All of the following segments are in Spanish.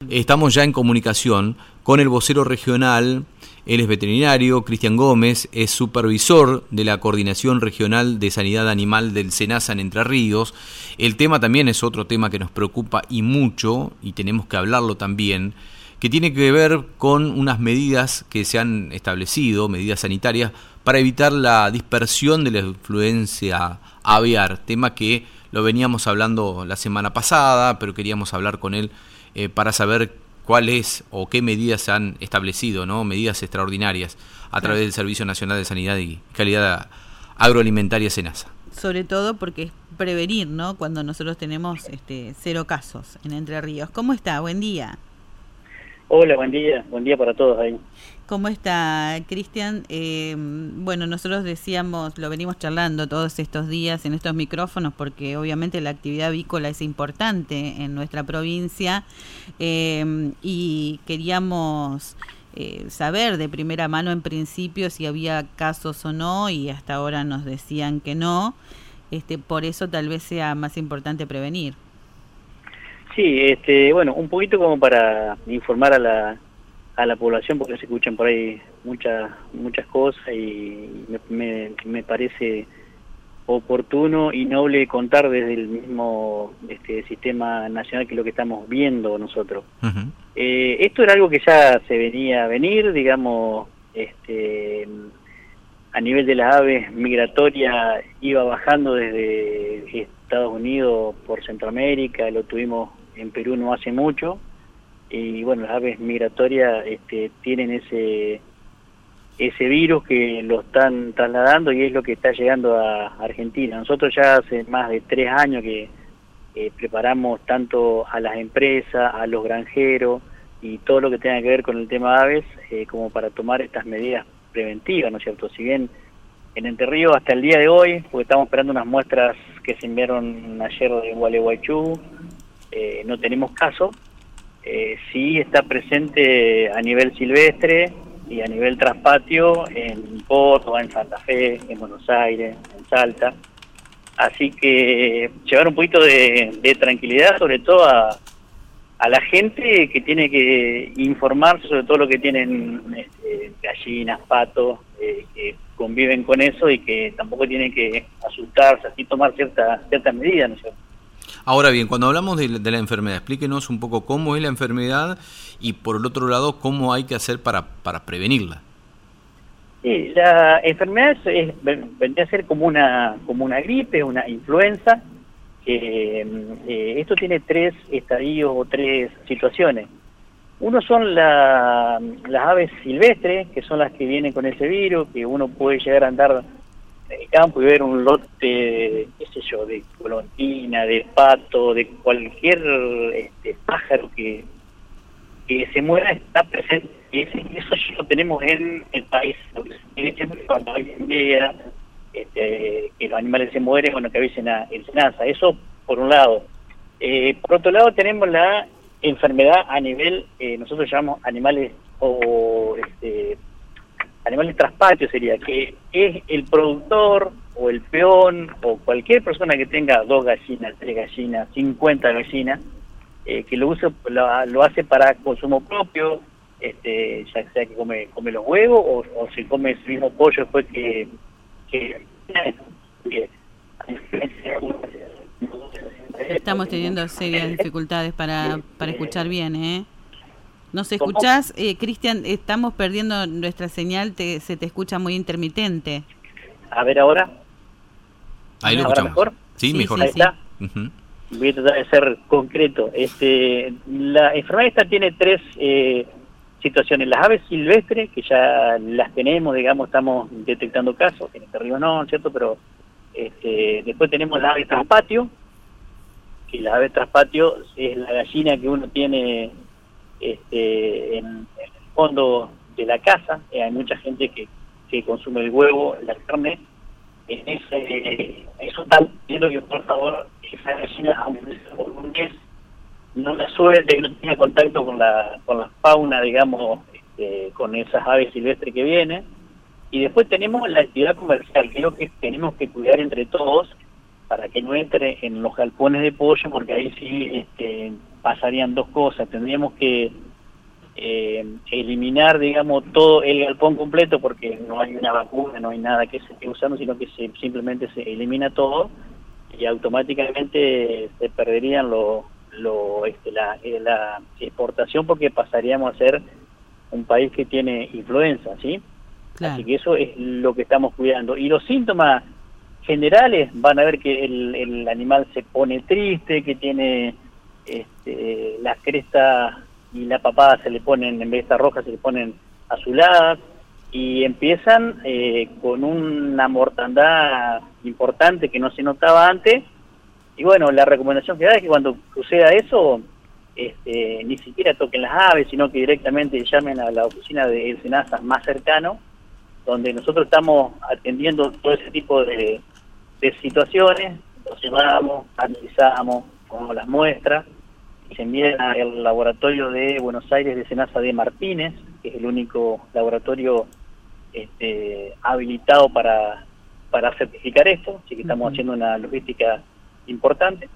Estamos ya en comunicación con el vocero regional. Él es veterinario, Cristian Gómez, es supervisor de la Coordinación Regional de Sanidad Animal del SENASA en Entre Ríos. El tema también es otro tema que nos preocupa y mucho, y tenemos que hablarlo también, que tiene que ver con unas medidas que se han establecido, medidas sanitarias, para evitar la dispersión de la influenza aviar, tema que lo veníamos hablando la semana pasada, pero queríamos hablar con él para saber cuál es o qué medidas se han establecido, ¿no? Medidas extraordinarias a través del Servicio Nacional de Sanidad y Calidad Agroalimentaria SENASA. Sobre todo porque es prevenir, ¿no? Cuando nosotros tenemos 0 casos en Entre Ríos. ¿Cómo está? Buen día. Hola, buen día para todos ahí. ¿Cómo está, Cristian? Bueno, nosotros decíamos, lo venimos charlando todos estos días en estos micrófonos, porque obviamente la actividad avícola es importante en nuestra provincia, y queríamos saber de primera mano en principio si había casos o no, y hasta ahora nos decían que no. Por eso tal vez sea más importante prevenir. Sí, bueno, un poquito como para informar a la población, porque se escuchan por ahí muchas cosas y me parece oportuno y noble contar desde el mismo sistema nacional, que es lo que estamos viendo nosotros. Uh-huh. Esto era algo que ya se venía a venir, digamos, a nivel de las aves migratorias iba bajando desde Estados Unidos por Centroamérica, lo tuvimos en Perú no hace mucho, y bueno, las aves migratorias tienen ese virus que lo están trasladando y es lo que está llegando a Argentina. Nosotros ya hace más de 3 años que preparamos tanto a las empresas, a los granjeros y todo lo que tenga que ver con el tema aves, como para tomar estas medidas preventivas, ¿no es cierto? Si bien en Entre Ríos hasta el día de hoy, porque estamos esperando unas muestras que se enviaron ayer de Gualeguaychú, no tenemos caso, sí está presente a nivel silvestre y a nivel traspatio en Córdoba, en Santa Fe, en Buenos Aires, en Salta. Así que llevar un poquito de tranquilidad, sobre todo a la gente que tiene que informarse sobre todo lo que tienen gallinas, patos, que conviven con eso y que tampoco tienen que asustarse, así tomar ciertas medidas, ¿no es cierto? Ahora bien, cuando hablamos de la enfermedad, explíquenos un poco cómo es la enfermedad y por el otro lado, cómo hay que hacer para prevenirla. Sí, la enfermedad vendría a ser como una gripe, una influenza. Esto tiene 3 estadios o 3 situaciones. Uno son las aves silvestres, que son las que vienen con ese virus, que uno puede llegar a andar en el campo y ver un lote, qué sé yo, de golondrina, de pato, de cualquier pájaro que se muera, está presente. Y eso ya lo tenemos en el país. Cuando hay envía, que los animales se mueren, bueno, que avisen a el SENASA. Eso por un lado. Por otro lado tenemos la enfermedad a nivel, nosotros llamamos animales animales traspatios, sería que es el productor o el peón o cualquier persona que tenga 2 gallinas, 3 gallinas, 50 gallinas, que lo hace para consumo propio, ya sea que come los huevos o se come ese mismo pollo después que estamos teniendo serias dificultades para escuchar bien, ¿eh? ¿Nos escuchás, Cristian? Estamos perdiendo nuestra señal, se te escucha muy intermitente. A ver ahora. Ahí lo escuchamos. ¿Mejor? Sí, mejor. Ahí está. Uh-huh. Voy a tratar de ser concreto. La enfermedad esta tiene 3 situaciones. Las aves silvestres, que ya las tenemos, digamos, estamos detectando casos, en Entre Ríos no, ¿cierto? Pero después tenemos la ave traspatio, que la ave traspatio es la gallina que uno tiene en el fondo de la casa. Hay mucha gente que consume el huevo, la carne. Eso está pidiendo que por favor esa gallina, aunque sea por un mes, no la suelte, que no tenga contacto con la fauna, digamos, con esas aves silvestres que vienen. Y después tenemos la actividad comercial, que es lo que tenemos que cuidar entre todos para que no entre en los galpones de pollo, porque ahí sí pasarían dos cosas. Tendríamos que eliminar, digamos, todo el galpón completo, porque no hay una vacuna, no hay nada que se esté usando, sino que simplemente se elimina todo y automáticamente se perderían la exportación, porque pasaríamos a ser un país que tiene influenza, ¿sí? Claro. Así que eso es lo que estamos cuidando. Y los síntomas generales van a ver que el animal se pone triste, que tiene las crestas y la papada se le ponen, en vez de estar rojas, se le ponen azuladas, y empiezan con una mortandad importante que no se notaba antes. Y bueno, la recomendación que da es que cuando suceda eso, ni siquiera toquen las aves, sino que directamente llamen a la oficina de SENASA más cercano, donde nosotros estamos atendiendo todo ese tipo de situaciones. Los llevamos, analizamos como las muestras, y se envían al laboratorio de Buenos Aires de SENASA de Martínez, que es el único laboratorio habilitado para certificar esto, así que estamos haciendo una logística importante.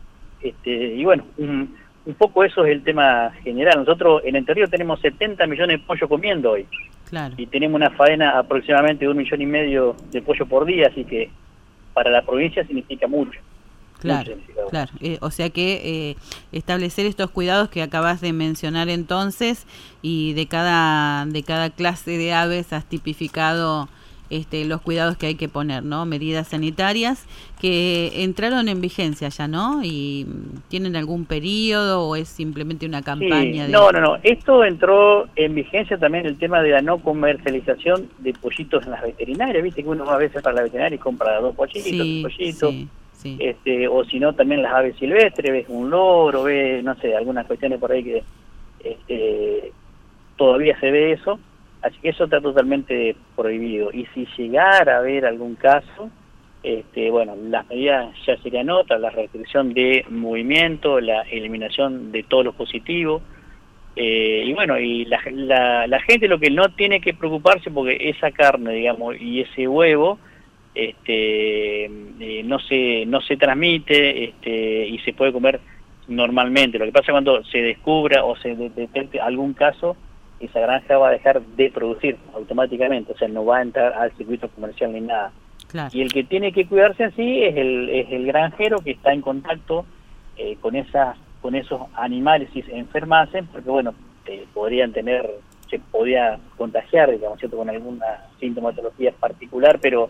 Y bueno, un poco eso es el tema general. Nosotros en Entre Ríos tenemos 70 millones de pollos comiendo hoy. Claro. Y tenemos una faena aproximadamente de 1,5 millones de pollo por día, así que para la provincia significa mucho. Claro, claro. O sea que establecer estos cuidados que acabas de mencionar entonces, y de cada clase de aves has tipificado los cuidados que hay que poner, ¿no? Medidas sanitarias que entraron en vigencia ya, ¿no? ¿Y tienen algún periodo o es simplemente una campaña? Sí. No. Esto entró en vigencia también, el tema de la no comercialización de pollitos en las veterinarias. Viste que uno va a veces para la veterinaria y compra 2 pollitos, sí, 3 pollitos. Sí. Sí. O si no, también las aves silvestres, ves un loro, ves, no sé, algunas cuestiones por ahí que todavía se ve eso, así que eso está totalmente prohibido. Y si llegara a haber algún caso, bueno, las medidas ya serían otras: la restricción de movimiento, la eliminación de todos los positivos, y bueno, y la gente lo que no tiene que preocuparse, porque esa carne, digamos, y ese huevo no se transmite, y se puede comer normalmente. Lo que pasa cuando se descubra o se detecte algún caso, esa granja va a dejar de producir automáticamente, o sea, no va a entrar al circuito comercial ni nada. Claro. Y el que tiene que cuidarse en sí es el granjero, que está en contacto con esos animales si se enfermasen, porque bueno, se podía contagiar, digamos, ¿cierto?, con alguna sintomatología particular, pero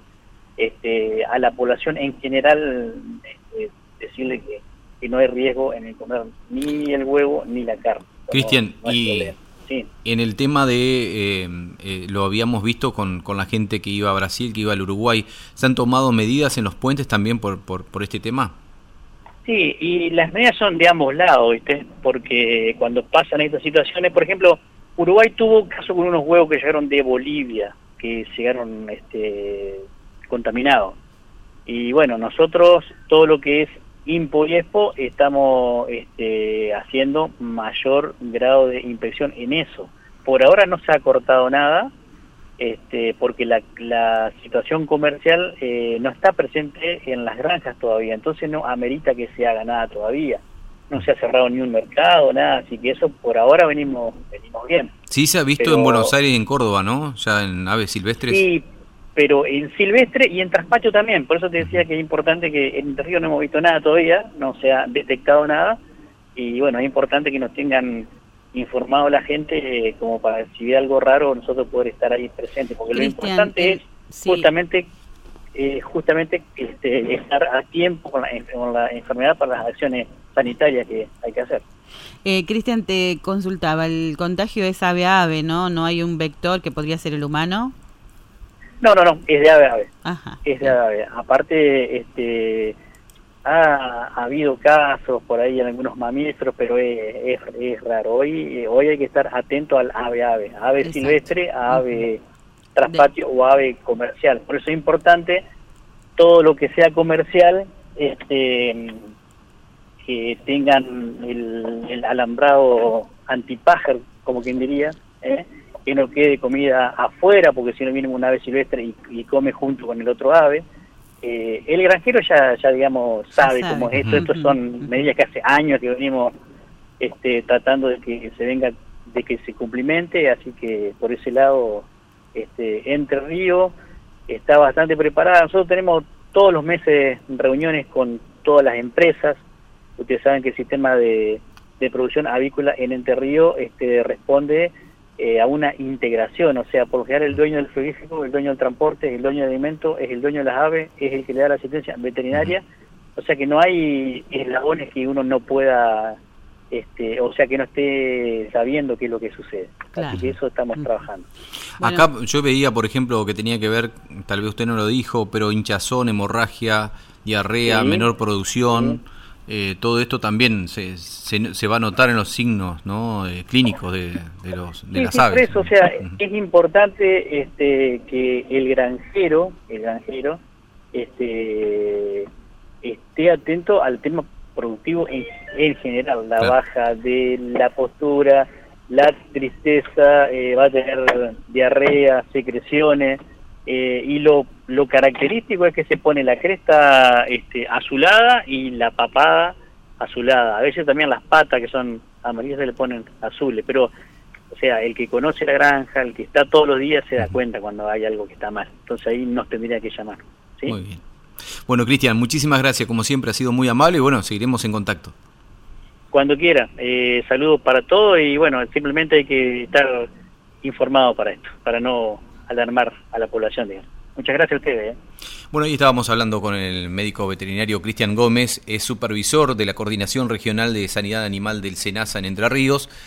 a la población en general decirle que no hay riesgo en el comer ni el huevo ni la carne. Cristian, no y sí, en el tema de, lo habíamos visto con la gente que iba a Brasil, que iba al Uruguay, ¿se han tomado medidas en los puentes también por este tema? Sí, y las medidas son de ambos lados, ¿viste? Porque cuando pasan estas situaciones, por ejemplo, Uruguay tuvo un caso con unos huevos que llegaron de Bolivia, que llegaron contaminados. Y bueno, nosotros todo lo que es INPO y EXPO estamos haciendo mayor grado de inspección en eso. Por ahora no se ha cortado nada, porque la situación comercial no está presente en las granjas todavía, entonces no amerita que se haga nada todavía. No se ha cerrado ni un mercado, nada, así que eso por ahora venimos bien. Sí, se ha visto en Buenos Aires y en Córdoba, ¿no? Ya en aves silvestres. Sí, pero en silvestre y en traspacho también. Por eso te decía que es importante, que en Entre Ríos no hemos visto nada todavía, no se ha detectado nada, y bueno, es importante que nos tengan informado la gente, como para si ve algo raro nosotros poder estar ahí presentes, porque Cristian, lo importante es justamente estar a tiempo con la enfermedad para las acciones sanitarias que hay que hacer. Cristian, te consultaba, el contagio es ave a ave, ¿no? ¿No hay un vector que podría ser el humano? No, es de ave a ave. Ajá. Es de ave a ave. Aparte, ha habido casos por ahí en algunos mamíferos, pero es raro. Hoy hay que estar atento al ave a ave. Ave Exacto. Silvestre, a ave traspatio o ave comercial. Por eso es importante todo lo que sea comercial, que tengan el alambrado antipájaro, como quien diría, que no quede comida afuera, porque si no viene un ave silvestre y come junto con el otro ave. El granjero ya digamos sabe cómo es esto. Estos son medidas que hace años que venimos tratando de que se cumplimente, así que por ese lado Entre Ríos está bastante preparada. Nosotros tenemos todos los meses reuniones con todas las empresas. Ustedes saben que el sistema de producción avícola en Entre Ríos responde a una integración, o sea, por lo general el dueño del frigorífico, el dueño del transporte, el dueño del alimento, es el dueño de las aves, es el que le da la asistencia veterinaria, o sea que no hay eslabones que uno no pueda, o sea que no esté sabiendo qué es lo que sucede. Claro. Así que eso estamos trabajando. Bueno. Acá yo veía, por ejemplo, que tenía que ver, tal vez usted no lo dijo, pero hinchazón, hemorragia, diarrea, sí, menor producción... Sí. Todo esto también se va a notar en los signos, ¿no? Clínicos de las aves. Eso, o sea, es importante que el granjero esté atento al tema productivo en general, la baja de la postura, la tristeza, va a tener diarrea, secreciones. Y lo característico es que se pone la cresta azulada y la papada azulada. A veces también las patas, que son amarillas, se le ponen azules, pero o sea, el que conoce la granja, el que está todos los días, se da cuenta cuando hay algo que está mal. Entonces ahí nos tendría que llamar, ¿sí? Muy bien. Bueno, Cristian, muchísimas gracias, como siempre ha sido muy amable y bueno, seguiremos en contacto. Cuando quiera. Saludos para todos y bueno, simplemente hay que estar informado para esto, para no alarmar a la población, digamos. Muchas gracias a ustedes. Bueno, ahí estábamos hablando con el médico veterinario Cristian Gómez, es supervisor de la Coordinación Regional de Sanidad Animal del SENASA en Entre Ríos.